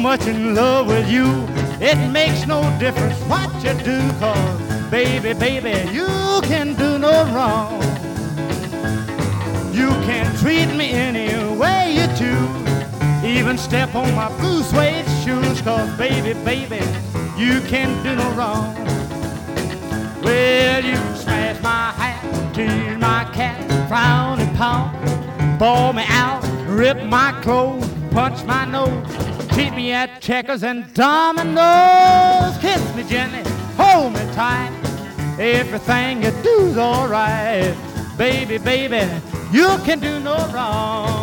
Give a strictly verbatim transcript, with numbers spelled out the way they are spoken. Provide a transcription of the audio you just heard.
much in love with you, it makes no difference what you do, 'cause baby, baby, you can do no wrong. You can treat me any way you choose, even step on my blue suede shoes, 'cause baby, baby, you can do no wrong. Well, you smash my hat, tease my cat, frown and pound, ball me out, rip my clothes, punch my nose, treat me at checkers and dominoes. Kiss me gently, hold me tight, everything you do's all right. Baby, baby, you can do no wrong.